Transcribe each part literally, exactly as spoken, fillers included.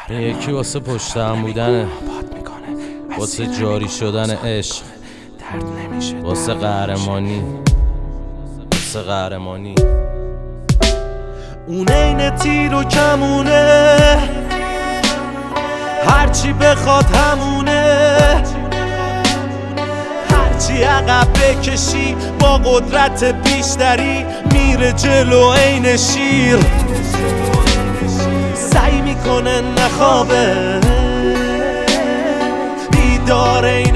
یکی واسه پشت هم بودنه، واسه جاری شدن عشق، واسه قهرمانی، واسه قهرمانی. اون این تیر و کمونه، هرچی بخواد همونه، هرچی عقب بکشی با قدرت بیشتری میره جلو عین شیر. سعی میکنه نخوابه، بیدار عین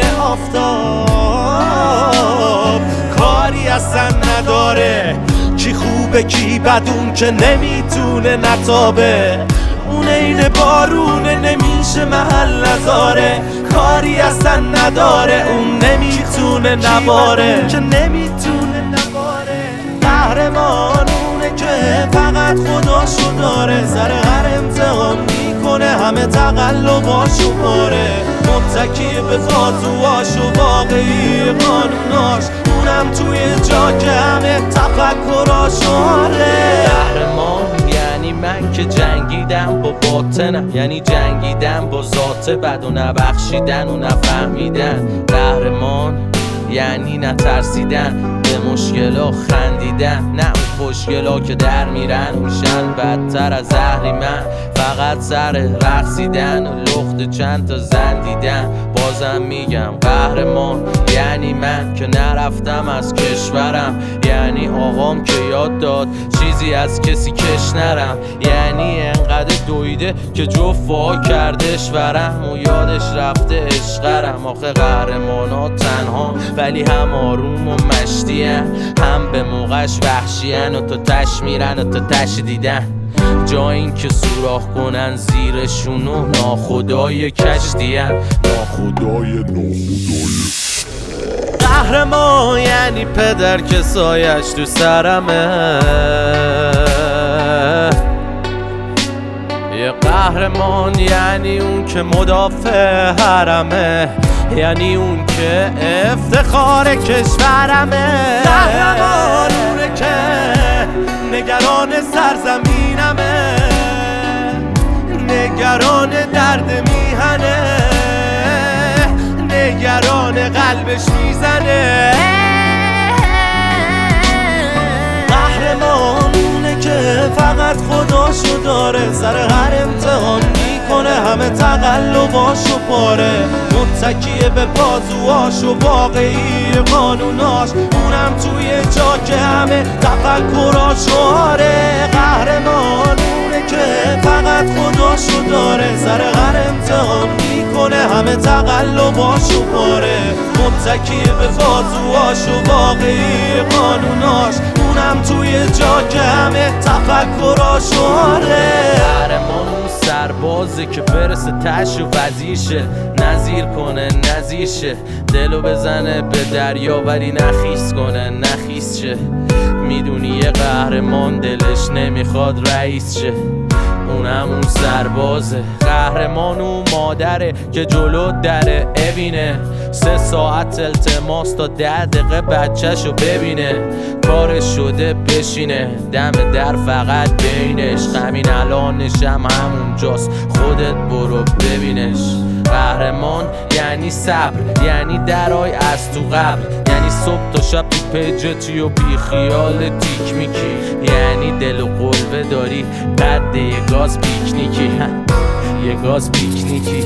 آفتاب، کاری اصلا نداره کی خوبه کی بد، اون که نمیتونه نتابه. اون عین بارونه نمیشه محل نذاره، کاری اصلا نداره اون نمیتونه نباره، که نمیتونه نباره. قهرمان اونه که فقط خداشو داره، سر هر امتحان میکنه همه تقلباشو باره، متکی به بازوهاش و واقعی قانوناش، اونم توی جا که همه تفکراشو آره. قهرمان یعنی من که جنگیدم با باطنم، یعنی جنگیدم با ذات بد و نبخشیدن و نفهمیدن. قهرمان یعنی نترسیدن، به مشکلا خندیدن، نه اون خوشگلا که در میرن میشن بدتر از اهریمن. فقط سر رقصیدن و لخت چند تا زن دیدن. بازم میگم قهرمان یعنی من که نرفتم از کشورم، یعنی آقام که یاد داد چیزی از کسی کش نرم، یعنی انقدر دویده که جفا کردش ورم و یادش رفته عشقرم. آخه قهرمانا تنها ولی هم آروم و مشتین، هم به موقعش وحشین و تا تش میرن و تا تش دیدن، جا این که سوراخ کنن زیرشونو ناخدای کشتین، ناخدای ناخدای. قهرمان یعنی پدر که سایش تو سرمه، یه قهرمان یعنی اون که مدافع حرمه، یعنی اون که افتخار کشورمه. قهرمان اونه که نگران سرزمینمه، نگران درد میهنه، نگران قلبش میزنه. قهرمان اونه که فقط خداشو داره، سر هر امتحان میکنه همه تقلباشو پاره، متکیه به بازوهاش و واقعی قانوناش، اونم توی جا که همه تفکراشو آره. قهرمان اونه که فقط خداشو داره، سر هر امتحان میکنه همه تقلباشو پاره، متکیه به بازوهاش و واقعی قانوناش، اونم توی جا که همه تفکراشو آره. قهرمان اون سربازه که برسه تش و وزیشه، نظیر کنه نظیرشه، دلو بزنه به دریا ولی نخیس کنه نخیس شه. میدونی یه قهرمان دلش نمیخواد رئیس شه، اونم اون سربازه. قهرمان اون مادره که جلو دره ببینه، سه ساعت التماس تا ده دقیقه بچه‌شو ببینه، کارش شده بشینه دم در فقط بینش، همین الانشم همونجاست خودت برو ببینش. قهرمان یعنی صبر، یعنی درای از تو قبل، یعنی صبح تا شب تو پیجتی و بی خیال تیک میکی، یعنی دل و قلبه داری قد یه گاز پیکنیکی، یه گاز پیکنیکی.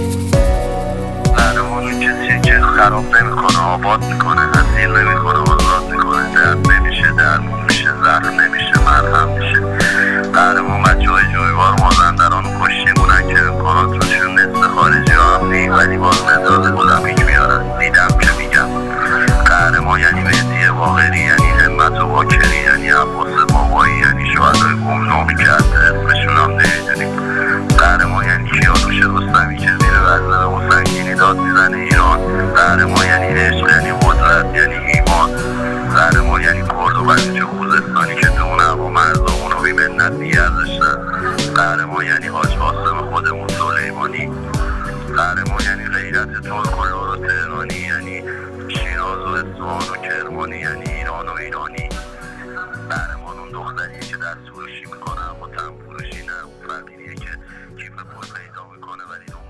قهرمان کسی که خراب نمیکنه آباد میکنه، اسیر نمیکنه آزاد میکنه، درد نمیشه درمون میشه، زخم نمیشه مرهم میشه. قهرمان بچه های جویبار مازندران و کشتیمونن که امکاناتشون نصف خارجی ها هم نی، ولی باز مدال المپیک میارن. دیدم که میگم قهرمان یعنی مهدی باقری، یعنی همت و باکری، یعنی عباس بابایی، یعنی شهدای گمنامی که حتی اسمشون هم نمیدونیم. قهرمان یعنی کیانوش رستمی که زیر وزن و سنگینی داد میزنه ایران. قهرمان یعنی عشق، یعنی قدرت، یعنی ایمان. قهرمان یعنی کرد و بلوچ خوزستانی که تو اون هوا مرزامون رو بی‌منت نگه داشتن. قهرمان یعنی حاج قاسم خودمون سلیمانی. قهرمان یعنی غیرت ترک و لور و تهرانی، یعنی شیراز و اصفهان و کرمانی، یعنی ایران و ایرانی. قهرمان اون دختریه که دست فروشی میکنه اما تن فروشی نه، اون فقیریه که کیف پیدا میکنه ولی